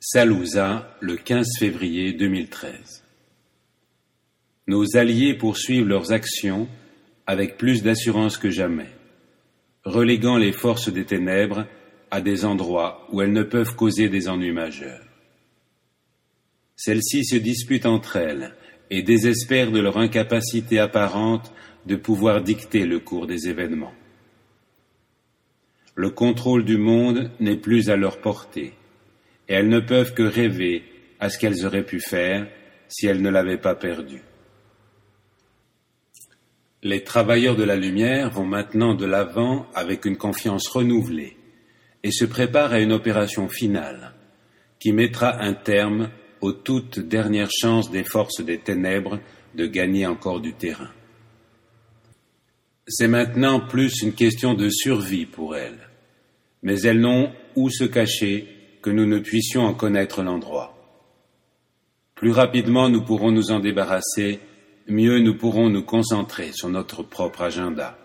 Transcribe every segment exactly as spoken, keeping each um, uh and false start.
Salouza, le quinze février deux mille treize. Nos alliés poursuivent leurs actions avec plus d'assurance que jamais, reléguant les forces des ténèbres à des endroits où elles ne peuvent causer des ennuis majeurs. Celles-ci se disputent entre elles et désespèrent de leur incapacité apparente de pouvoir dicter le cours des événements. Le contrôle du monde n'est plus à leur portée, et elles ne peuvent que rêver à ce qu'elles auraient pu faire si elles ne l'avaient pas perdu. Les travailleurs de la lumière vont maintenant de l'avant avec une confiance renouvelée et se préparent à une opération finale qui mettra un terme aux toutes dernières chances des forces des ténèbres de gagner encore du terrain. C'est maintenant plus une question de survie pour elles, mais elles n'ont où se cacher que nous ne puissions en connaître l'endroit. Plus rapidement nous pourrons nous en débarrasser, mieux nous pourrons nous concentrer sur notre propre agenda.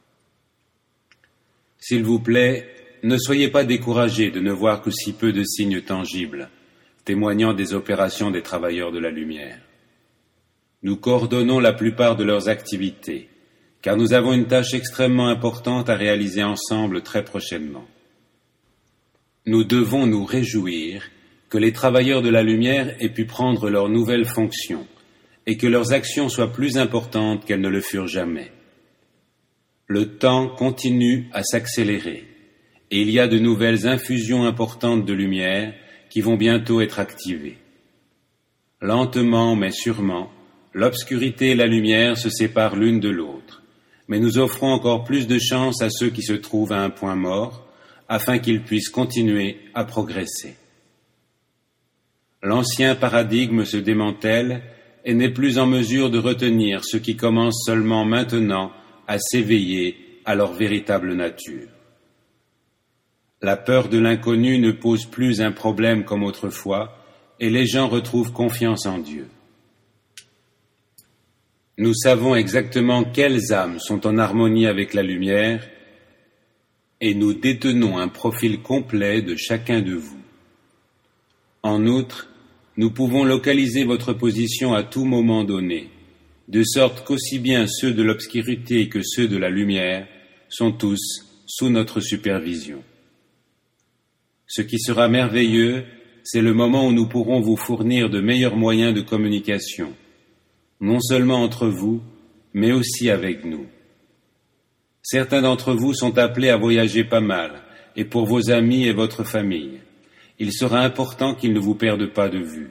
S'il vous plaît, ne soyez pas découragés de ne voir que si peu de signes tangibles, témoignant des opérations des travailleurs de la lumière. Nous coordonnons la plupart de leurs activités, car nous avons une tâche extrêmement importante à réaliser ensemble très prochainement. Nous devons nous réjouir que les travailleurs de la lumière aient pu prendre leurs nouvelles fonctions et que leurs actions soient plus importantes qu'elles ne le furent jamais. Le temps continue à s'accélérer et il y a de nouvelles infusions importantes de lumière qui vont bientôt être activées. Lentement mais sûrement, l'obscurité et la lumière se séparent l'une de l'autre, mais nous offrons encore plus de chance à ceux qui se trouvent à un point mort, afin qu'ils puissent continuer à progresser. L'ancien paradigme se démantèle et n'est plus en mesure de retenir ceux qui commencent seulement maintenant à s'éveiller à leur véritable nature. La peur de l'inconnu ne pose plus un problème comme autrefois, et les gens retrouvent confiance en Dieu. Nous savons exactement quelles âmes sont en harmonie avec la lumière, et nous détenons un profil complet de chacun de vous. En outre, nous pouvons localiser votre position à tout moment donné, de sorte qu'aussi bien ceux de l'obscurité que ceux de la lumière sont tous sous notre supervision. Ce qui sera merveilleux, c'est le moment où nous pourrons vous fournir de meilleurs moyens de communication, non seulement entre vous, mais aussi avec nous. Certains d'entre vous sont appelés à voyager pas mal, et pour vos amis et votre famille, il sera important qu'ils ne vous perdent pas de vue.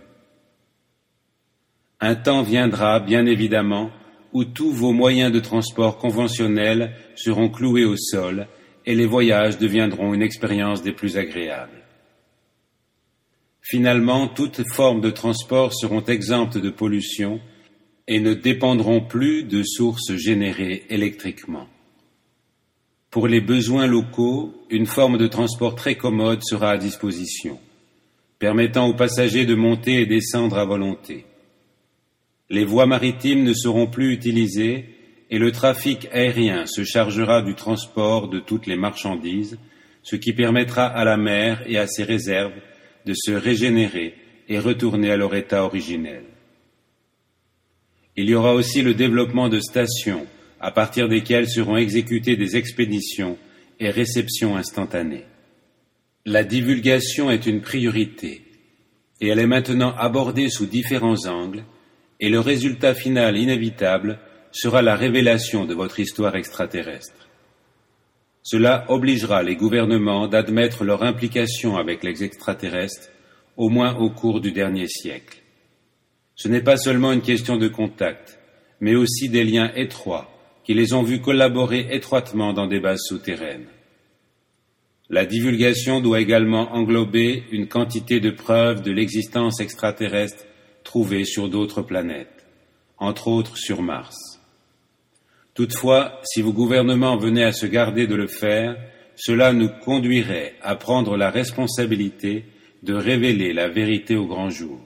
Un temps viendra, bien évidemment, où tous vos moyens de transport conventionnels seront cloués au sol et les voyages deviendront une expérience des plus agréables. Finalement, toutes formes de transport seront exemptes de pollution et ne dépendront plus de sources générées électriquement. Pour les besoins locaux, une forme de transport très commode sera à disposition, permettant aux passagers de monter et descendre à volonté. Les voies maritimes ne seront plus utilisées et le trafic aérien se chargera du transport de toutes les marchandises, ce qui permettra à la mer et à ses réserves de se régénérer et retourner à leur état originel. Il y aura aussi le développement de stations à partir desquelles seront exécutées des expéditions et réceptions instantanées. La divulgation est une priorité, et elle est maintenant abordée sous différents angles, et le résultat final inévitable sera la révélation de votre histoire extraterrestre. Cela obligera les gouvernements d'admettre leur implication avec les extraterrestres, au moins au cours du dernier siècle. Ce n'est pas seulement une question de contact, mais aussi des liens étroits qui les ont vus collaborer étroitement dans des bases souterraines. La divulgation doit également englober une quantité de preuves de l'existence extraterrestre trouvées sur d'autres planètes, entre autres sur Mars. Toutefois, si vos gouvernements venaient à se garder de le faire, cela nous conduirait à prendre la responsabilité de révéler la vérité au grand jour.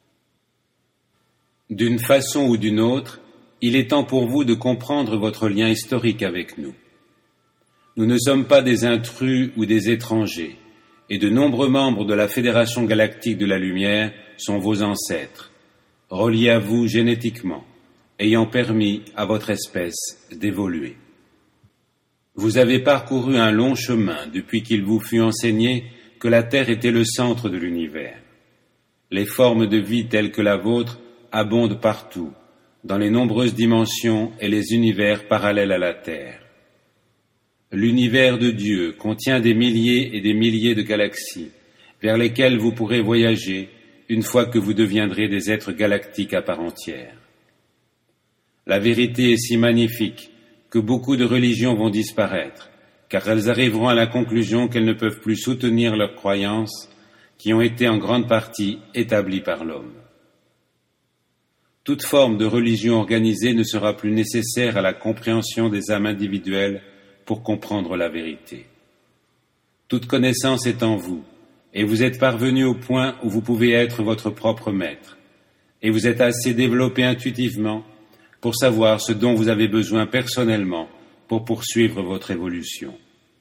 D'une façon ou d'une autre, il est temps pour vous de comprendre votre lien historique avec nous. Nous ne sommes pas des intrus ou des étrangers, et de nombreux membres de la Fédération galactique de la lumière sont vos ancêtres, reliés à vous génétiquement, ayant permis à votre espèce d'évoluer. Vous avez parcouru un long chemin depuis qu'il vous fut enseigné que la Terre était le centre de l'univers. Les formes de vie telles que la vôtre abondent partout, dans les nombreuses dimensions et les univers parallèles à la Terre. L'univers de Dieu contient des milliers et des milliers de galaxies vers lesquelles vous pourrez voyager une fois que vous deviendrez des êtres galactiques à part entière. La vérité est si magnifique que beaucoup de religions vont disparaître, car elles arriveront à la conclusion qu'elles ne peuvent plus soutenir leurs croyances qui ont été en grande partie établies par l'homme. Toute forme de religion organisée ne sera plus nécessaire à la compréhension des âmes individuelles pour comprendre la vérité. Toute connaissance est en vous, et vous êtes parvenu au point où vous pouvez être votre propre maître, et vous êtes assez développé intuitivement pour savoir ce dont vous avez besoin personnellement pour poursuivre votre évolution.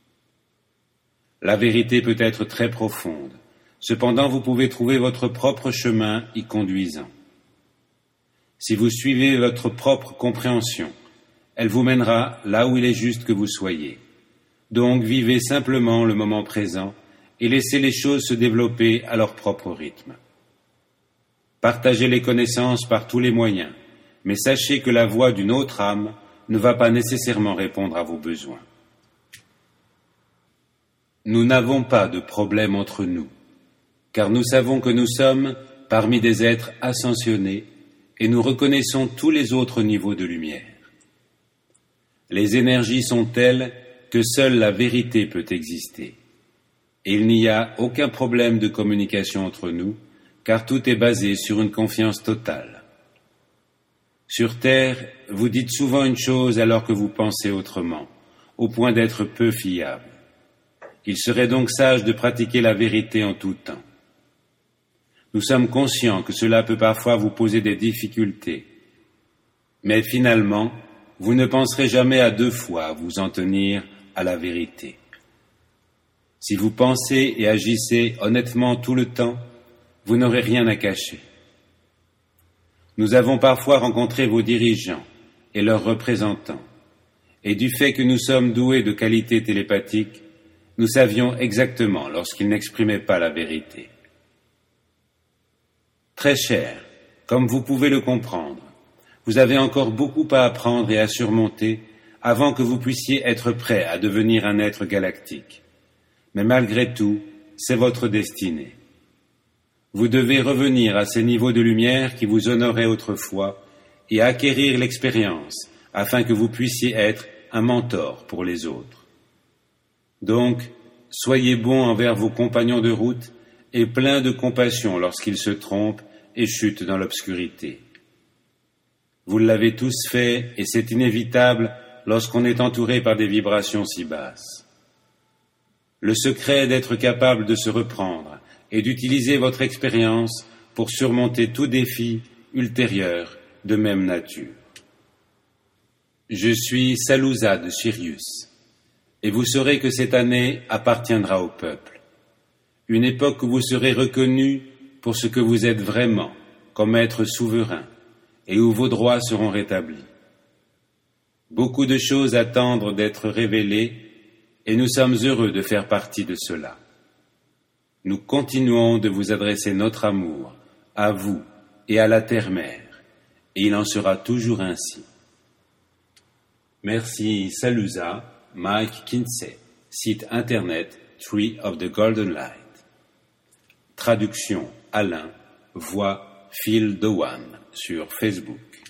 La vérité peut être très profonde, cependant vous pouvez trouver votre propre chemin y conduisant. Si vous suivez votre propre compréhension, elle vous mènera là où il est juste que vous soyez. Donc vivez simplement le moment présent et laissez les choses se développer à leur propre rythme. Partagez les connaissances par tous les moyens, mais sachez que la voix d'une autre âme ne va pas nécessairement répondre à vos besoins. Nous n'avons pas de problème entre nous, car nous savons que nous sommes parmi des êtres ascensionnés et nous reconnaissons tous les autres niveaux de lumière. Les énergies sont telles que seule la vérité peut exister. Et il n'y a aucun problème de communication entre nous, car tout est basé sur une confiance totale. Sur Terre, vous dites souvent une chose alors que vous pensez autrement, au point d'être peu fiable. Il serait donc sage de pratiquer la vérité en tout temps. Nous sommes conscients que cela peut parfois vous poser des difficultés, mais finalement, vous ne penserez jamais à deux fois vous en tenir à la vérité. Si vous pensez et agissez honnêtement tout le temps, vous n'aurez rien à cacher. Nous avons parfois rencontré vos dirigeants et leurs représentants, et du fait que nous sommes doués de qualités télépathiques, nous savions exactement lorsqu'ils n'exprimaient pas la vérité. Très cher, comme vous pouvez le comprendre, vous avez encore beaucoup à apprendre et à surmonter avant que vous puissiez être prêt à devenir un être galactique. Mais malgré tout, c'est votre destinée. Vous devez revenir à ces niveaux de lumière qui vous honoraient autrefois et acquérir l'expérience afin que vous puissiez être un mentor pour les autres. Donc, soyez bons envers vos compagnons de route et pleins de compassion lorsqu'ils se trompent et chutent dans l'obscurité. Vous l'avez tous fait et c'est inévitable lorsqu'on est entouré par des vibrations si basses. Le secret est d'être capable de se reprendre et d'utiliser votre expérience pour surmonter tout défi ultérieur de même nature. Je suis Salusa de Sirius, et vous saurez que cette année appartiendra au peuple. Une époque où vous serez reconnus pour ce que vous êtes vraiment, comme être souverain, et où vos droits seront rétablis. Beaucoup de choses attendent d'être révélées, et nous sommes heureux de faire partie de cela. Nous continuons de vous adresser notre amour, à vous et à la Terre-Mère, et il en sera toujours ainsi. Merci Salusa, Mike Kinsey, site internet Tree of the Golden Light. Traduction Alain, voix Phil Dewan sur Facebook.